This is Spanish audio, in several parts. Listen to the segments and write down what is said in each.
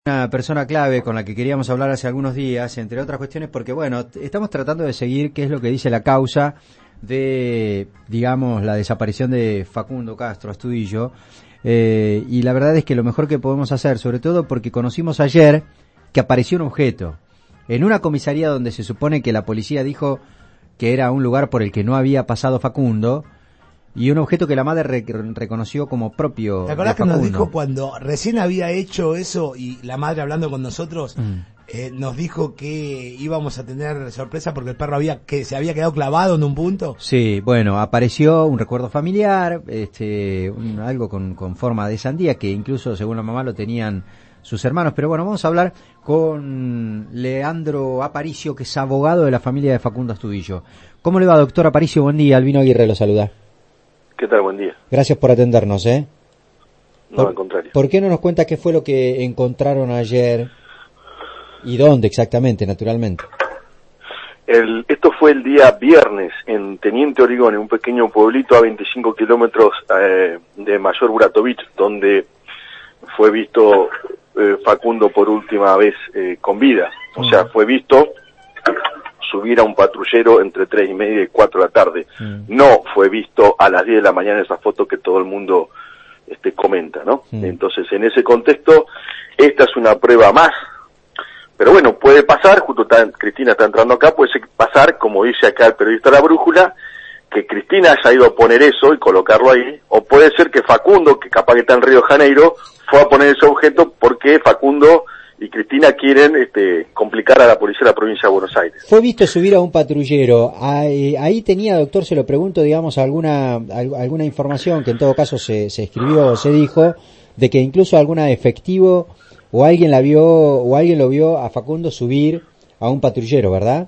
Una persona clave con la que queríamos hablar hace algunos días, entre otras cuestiones, porque bueno, estamos tratando de seguir qué es lo que dice la causa de, digamos, la desaparición de Facundo Castro Astudillo, y la verdad es que lo mejor que podemos hacer, sobre todo porque conocimos ayer que apareció un objeto en una comisaría donde se supone que la policía dijo que era un lugar por el que no había pasado Facundo, y un objeto que la madre reconoció como propio. ¿Te acordás que nos dijo cuando recién había hecho eso y la madre hablando con nosotros, nos dijo que íbamos a tener sorpresa porque el perro se había quedado clavado en un punto? Sí, bueno, apareció un recuerdo familiar, algo con forma de sandía, que incluso según la mamá lo tenían sus hermanos. Pero bueno, vamos a hablar con Leandro Aparicio, que es abogado de la familia de Facundo Astudillo. ¿Cómo le va, doctor Aparicio? Buen día, Albino Aguirre lo saluda. ¿Qué tal? Buen día. Gracias por atendernos, No, al contrario. ¿Por qué no nos cuenta qué fue lo que encontraron ayer y dónde exactamente, naturalmente? Esto fue el día viernes en Teniente Origone, un pequeño pueblito a 25 kilómetros de Mayor Buratovich, donde fue visto Facundo por última vez con vida. O sea, fue visto subir a un patrullero entre 3:30 y 4 de la tarde. No fue visto a las 10 de la mañana esa foto que todo el mundo comenta, ¿no? Entonces, en ese contexto, esta es una prueba más. Pero bueno, puede pasar, Cristina está entrando acá, puede pasar, como dice acá el periodista de La Brújula, que Cristina haya ido a poner eso y colocarlo ahí, o puede ser que Facundo, que capaz que está en Río de Janeiro, fue a poner ese objeto porque Facundo y Cristina quieren complicar a la policía de la provincia de Buenos Aires. Fue visto subir a un patrullero. Ahí tenía, doctor, se lo pregunto, digamos, alguna información que en todo caso se escribió o se dijo, de que incluso algún efectivo o alguien lo vio a Facundo subir a un patrullero, ¿verdad?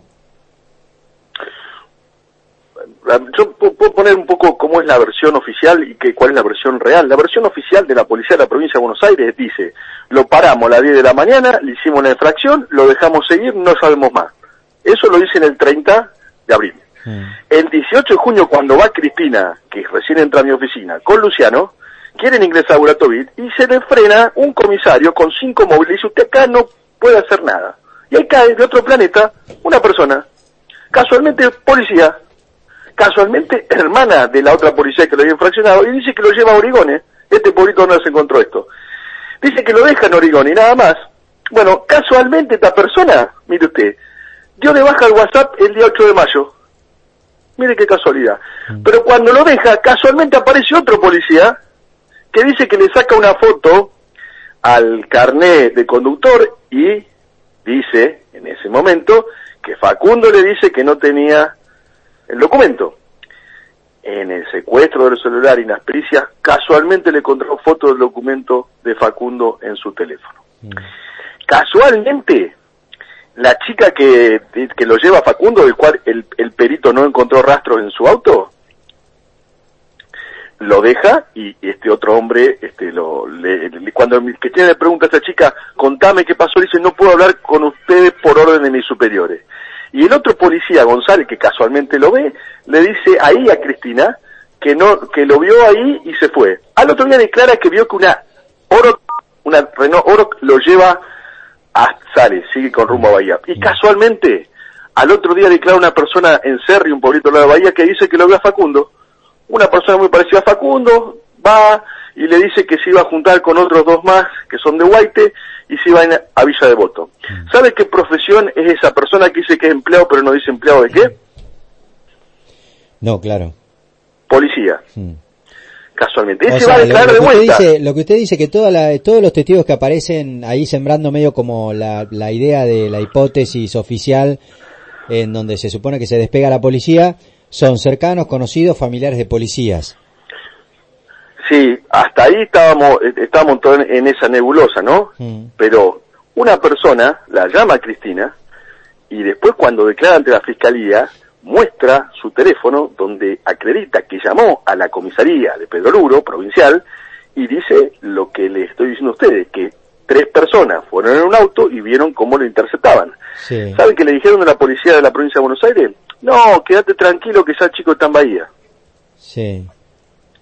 Yo puedo poner un poco cómo es la versión oficial y cuál es la versión real. La versión oficial de la policía de la provincia de Buenos Aires dice: lo paramos a las 10 de la mañana, le hicimos una infracción, lo dejamos seguir, no sabemos más. Eso lo dicen el 30 de abril. El 18 de junio, cuando va Cristina, que recién entra a mi oficina, con Luciano, quieren ingresar a Buratovich y se le frena un comisario con 5 móviles y dice: usted acá no puede hacer nada. Y ahí cae de otro planeta una persona, casualmente policía, casualmente hermana de la otra policía que lo había infraccionado, y dice que lo lleva a Origone, pueblito donde se encontró esto. Dice que lo deja en Origone y nada más. Bueno, casualmente esta persona, mire usted, dio de baja el WhatsApp el día 8 de mayo. Mire qué casualidad. Pero cuando lo deja, casualmente aparece otro policía que dice que le saca una foto al carnet de conductor y dice, en ese momento, que Facundo le dice que no tenía el documento. En el secuestro del celular y las pericias, casualmente le encontró foto del documento de Facundo en su teléfono. Casualmente, la chica que lo lleva a Facundo, del cual el perito no encontró rastros en su auto, lo deja y este otro hombre, cuando que tiene le pregunta a esa chica, contame qué pasó, le dice: no puedo hablar con ustedes por orden de mis superiores. Y el otro policía, González, que casualmente lo ve, le dice ahí a Cristina que lo vio ahí y se fue. Al otro día declara que vio que una Renault Oro lo lleva sigue con rumbo a Bahía. Y casualmente, al otro día declara una persona en Cerri, un pueblito al lado de Bahía, que dice que lo vio a Facundo. Una persona muy parecida a Facundo va y le dice que se iba a juntar con otros 2 más que son de Guaite y se iban a Villa Devoto. ¿Sabe qué profesión es esa persona que dice que es empleado pero no dice empleado de qué? No, claro. Policía. Casualmente. Ese va a declarar de vuelta. Lo que usted dice, que todos los testigos que aparecen ahí sembrando medio como la idea de la hipótesis oficial en donde se supone que se despega la policía, son cercanos, conocidos, familiares de policías. Sí, hasta ahí estábamos en esa nebulosa, ¿no? Pero una persona la llama a Cristina y después, cuando declara ante la fiscalía, muestra su teléfono donde acredita que llamó a la comisaría de Pedro Luro, provincial, y dice lo que le estoy diciendo a ustedes, que 3 personas fueron en un auto y vieron cómo lo interceptaban. Sí. ¿Sabe qué le dijeron a la policía de la provincia de Buenos Aires? No, quédate tranquilo que ya el chico está en Bahía. Sí.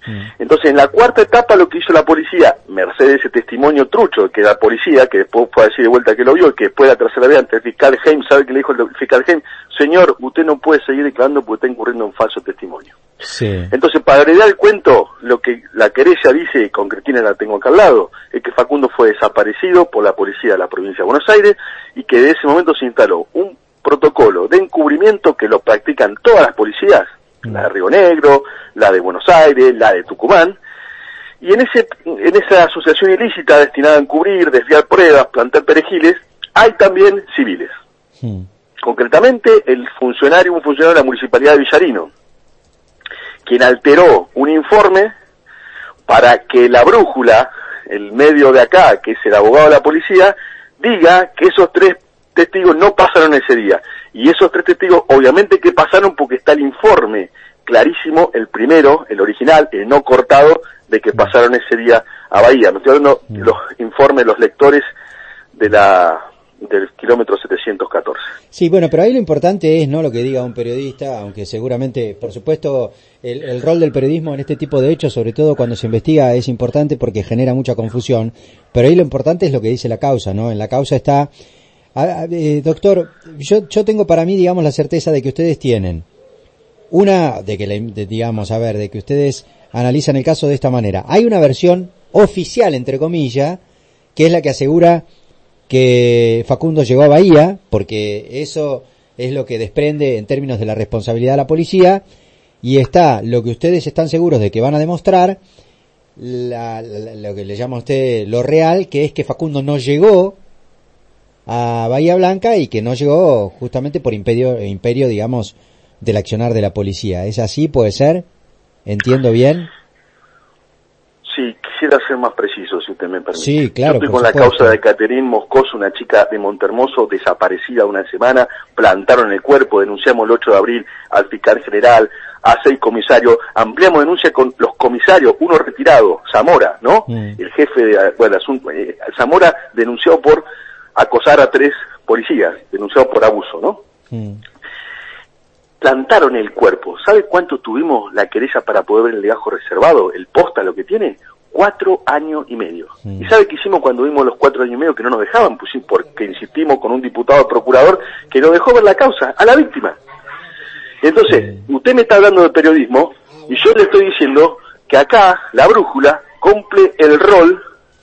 Entonces, en la cuarta etapa, lo que hizo la policía, merced ese testimonio trucho que la policía, que después fue a decir de vuelta que lo vio, y que después de la tercera vez ante el fiscal Heim, ¿sabe qué le dijo el fiscal Heim? Señor, usted no puede seguir declarando porque está incurriendo en falso testimonio. Sí. Entonces, para agregar el cuento, lo que la querella dice, y con Cristina la tengo acá al lado, es que Facundo fue desaparecido por la policía de la provincia de Buenos Aires, y que de ese momento se instaló un protocolo de encubrimiento que lo practican todas las policías, la de Río Negro, la de Buenos Aires, la de Tucumán, y en esa asociación ilícita destinada a encubrir, desviar pruebas, plantar perejiles, hay también civiles. Concretamente, un funcionario de la Municipalidad de Villarino, quien alteró un informe para que la brújula, el medio de acá, que es el abogado de la policía, diga que esos 3 testigos no pasaron ese día. Y esos 3 testigos obviamente que pasaron porque está el informe clarísimo, el primero, el original, el no cortado, de que pasaron ese día a Bahía. Me estoy hablando de los informes, los lectores del kilómetro 714. Sí, bueno, pero ahí lo importante es no lo que diga un periodista, aunque seguramente, por supuesto, el rol del periodismo en este tipo de hechos, sobre todo cuando se investiga, es importante porque genera mucha confusión, pero ahí lo importante es lo que dice la causa, ¿no? En la causa está... doctor, yo tengo para mí, digamos, la certeza de que ustedes tienen de que ustedes analizan el caso de esta manera. Hay una versión oficial, entre comillas, que es la que asegura que Facundo llegó a Bahía, porque eso es lo que desprende en términos de la responsabilidad de la policía, y está lo que ustedes están seguros de que van a demostrar, lo que le llama a usted lo real, que es que Facundo no llegó a Bahía Blanca y que no llegó justamente por imperio, digamos, del accionar de la policía. ¿Es así? ¿Puede ser? ¿Entiendo bien? Sí, quisiera ser más preciso, si usted me permite. Sí, claro. Yo estoy con la causa de Caterín Moscoso, una chica de Montermoso, desaparecida una semana, plantaron el cuerpo, denunciamos el 8 de abril al fiscal general, a 6 comisarios, ampliamos denuncia con los comisarios, uno retirado, Zamora, ¿no? El jefe de, Zamora denunció por acosar a 3 policías, denunciado por abuso, ¿no? Plantaron el cuerpo. ¿Sabe cuánto tuvimos la querella para poder ver el legajo reservado? El posta, lo que tiene, 4 años y medio. ¿Y sabe qué hicimos cuando vimos los 4 años y medio que no nos dejaban? Pues sí, porque insistimos con un diputado procurador que nos dejó ver la causa a la víctima. Entonces, usted me está hablando de periodismo y yo le estoy diciendo que acá la brújula cumple el rol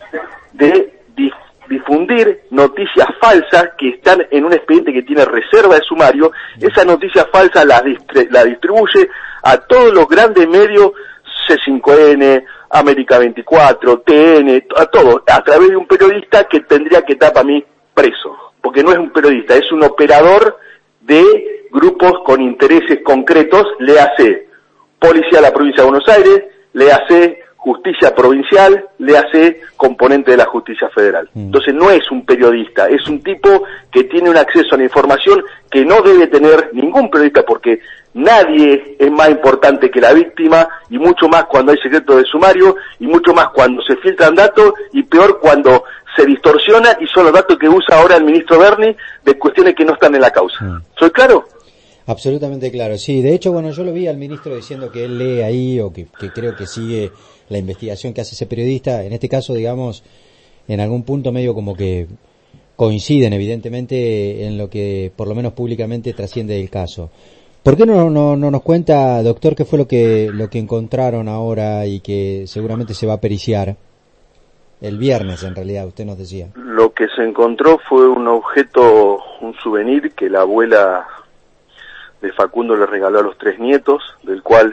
de difundir noticias falsas que están en un expediente que tiene reserva de sumario. Esa noticia falsa la distribuye a todos los grandes medios, C5N, América 24, TN, a todos, a través de un periodista que tendría que estar para mí preso, porque no es un periodista, es un operador de grupos con intereses concretos, le hace Policía de la Provincia de Buenos Aires, le hace Justicia Provincial, le hace componente de la Justicia Federal. Entonces no es un periodista, es un tipo que tiene un acceso a la información que no debe tener ningún periodista, porque nadie es más importante que la víctima, y mucho más cuando hay secreto de sumario, y mucho más cuando se filtran datos, y peor cuando se distorsiona y son los datos que usa ahora el ministro Berni de cuestiones que no están en la causa. ¿Soy claro? Absolutamente claro, sí. De hecho, bueno, yo lo vi al ministro diciendo que él lee ahí, o que creo que sigue la investigación que hace ese periodista. En este caso, digamos, en algún punto medio como que coinciden evidentemente en lo que por lo menos públicamente trasciende del caso. ¿Por qué no nos cuenta, doctor, qué fue lo que encontraron ahora y que seguramente se va a periciar? El viernes, en realidad, usted nos decía. Lo que se encontró fue un objeto, un souvenir que la abuela de Facundo le regaló a los 3 nietos, del cual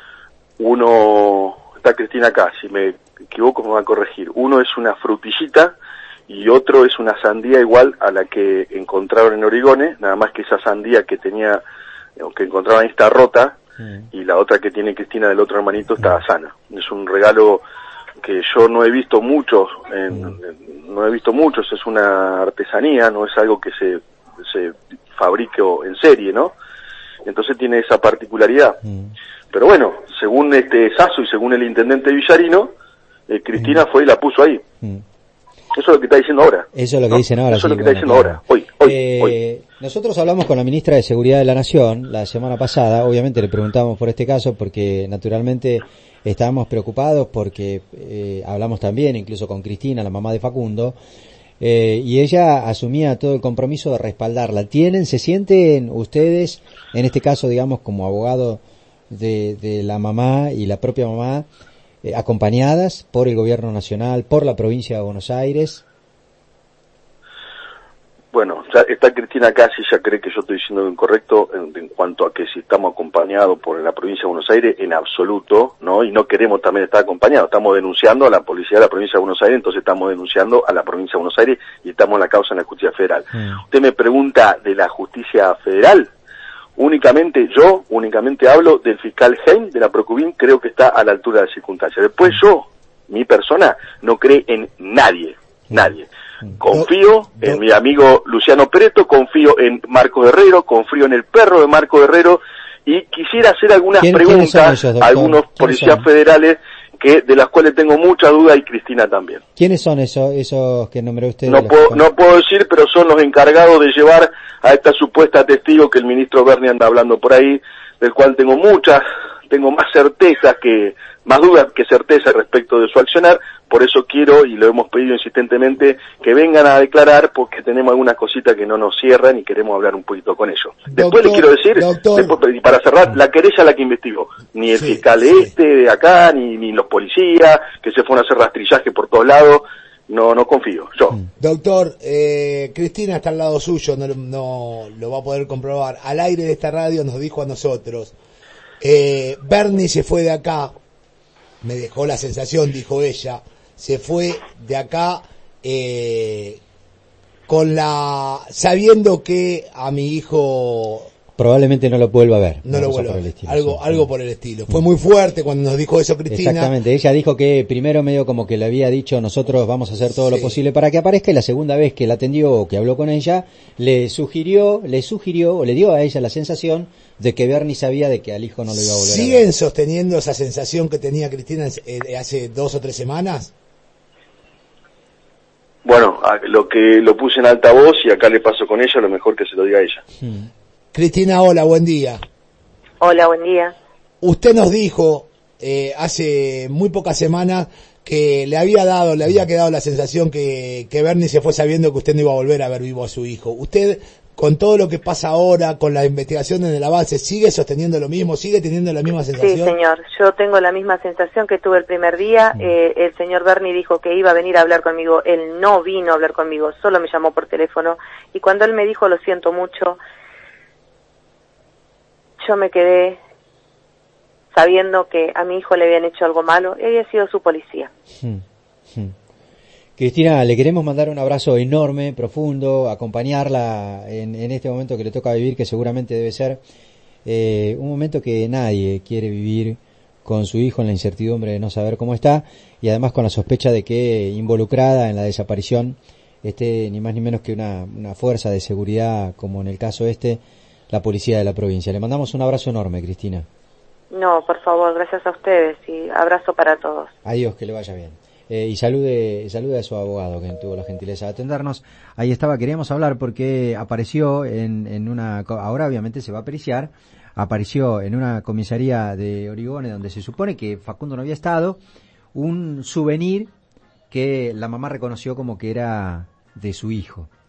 uno, está Cristina acá, si me equivoco me va a corregir, uno es una frutillita y otro es una sandía igual a la que encontraron en Origones, nada más que esa sandía que tenía, que encontraban ahí está rota, y la otra que tiene Cristina del otro hermanito está sana. Es un regalo que yo no he visto muchos, es una artesanía, no es algo que se fabrique en serie, ¿no? Entonces tiene esa particularidad. Pero bueno, según Sasso y según el intendente Villarino, Cristina fue y la puso ahí. Eso es lo que está diciendo ahora. Eso es lo que dicen ahora. Eso es lo que está diciendo ahora, hoy. Hoy. Nosotros hablamos con la ministra de Seguridad de la Nación la semana pasada, obviamente le preguntamos por este caso porque naturalmente estábamos preocupados porque hablamos también incluso con Cristina, la mamá de Facundo, y ella asumía todo el compromiso de respaldarla. ¿Se sienten ustedes, en este caso digamos como abogado de la mamá y la propia mamá, acompañadas por el gobierno nacional, por la provincia de Buenos Aires? Bueno, ya está Cristina acá, si ella cree que yo estoy diciendo lo incorrecto en cuanto a que si estamos acompañados por la provincia de Buenos Aires, en absoluto, ¿no? Y no queremos también estar acompañados, estamos denunciando a la policía de la provincia de Buenos Aires, entonces estamos denunciando a la provincia de Buenos Aires y estamos en la causa en la justicia federal. Usted me pregunta de la justicia federal, únicamente hablo del fiscal Heim de la Procubín, creo que está a la altura de las circunstancias. Después mi persona, no cree en nadie. Confío en mi amigo Luciano Preto, confío en Marco Herrero, confío en el perro de Marco Herrero y quisiera hacer algunas preguntas a algunos policías federales de las cuales tengo mucha duda y Cristina también. ¿Quiénes son esos que nombró usted? No puedo decir, pero son los encargados de llevar a esta supuesta testigo que el ministro Berni anda hablando por ahí, del cual tengo más dudas que certeza respecto de su accionar. Por eso quiero, y lo hemos pedido insistentemente, que vengan a declarar porque tenemos algunas cositas que no nos cierran y queremos hablar un poquito con ellos. Después le quiero decir, para cerrar, la querella la que investigó, ni el fiscal de acá, ni los policías, que se fueron a hacer rastrillaje por todos lados, no confío, yo. Doctor, Cristina está al lado suyo, no lo va a poder comprobar. Al aire de esta radio nos dijo a nosotros, Berni se fue de acá, me dejó la sensación, dijo ella, se fue de acá sabiendo que a mi hijo probablemente no lo vuelva a ver. No lo vuelva a ver. Algo por el estilo. Fue muy fuerte cuando nos dijo eso Cristina. Exactamente. Ella dijo que primero medio como que le había dicho nosotros vamos a hacer todo lo posible para que aparezca, y la segunda vez que la atendió o que habló con ella le sugirió o le dio a ella la sensación de que Berni sabía de que al hijo no lo iba a volver a ver. ¿Siguen sosteniendo esa sensación que tenía Cristina hace 2 o 3 semanas? Bueno, lo puse en altavoz y acá le paso con ella, lo mejor que se lo diga a ella. Cristina, hola, buen día. Hola, buen día. Usted nos dijo hace muy pocas semanas que le había quedado la sensación que Berni se fue sabiendo que usted no iba a volver a ver vivo a su hijo. ¿Usted, con todo lo que pasa ahora, con las investigaciones de la base, sigue sosteniendo lo mismo, sigue teniendo la misma sensación? Sí, señor, yo tengo la misma sensación que tuve el primer día. El señor Berni dijo que iba a venir a hablar conmigo, él no vino a hablar conmigo, solo me llamó por teléfono, y cuando él me dijo lo siento mucho, yo me quedé sabiendo que a mi hijo le habían hecho algo malo y había sido su policía. Cristina, le queremos mandar un abrazo enorme, profundo, acompañarla en este momento que le toca vivir, que seguramente debe ser un momento que nadie quiere vivir con su hijo, en la incertidumbre de no saber cómo está, y además con la sospecha de que involucrada en la desaparición esté ni más ni menos que una fuerza de seguridad, como en el caso la policía de la provincia. Le mandamos un abrazo enorme, Cristina. No, por favor, gracias a ustedes y abrazo para todos. Adiós, que le vaya bien. Y salude a su abogado que tuvo la gentileza de atendernos. Ahí estaba, queríamos hablar porque apareció ahora obviamente se va a periciar, apareció en una comisaría de Origones donde se supone que Facundo no había estado, un souvenir que la mamá reconoció como que era de su hijo.